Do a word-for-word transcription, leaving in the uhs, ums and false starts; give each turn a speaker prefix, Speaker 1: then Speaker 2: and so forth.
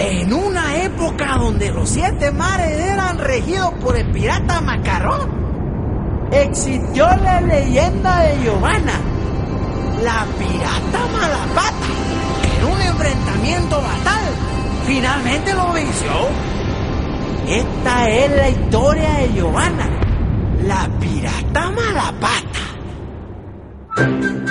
Speaker 1: En una época donde los siete mares eran regidos por el pirata Macarrón, existió la leyenda de Giovanna, la pirata Malapata, que en un enfrentamiento fatal finalmente lo venció. Esta es la historia de Giovanna, la pirata Malapata.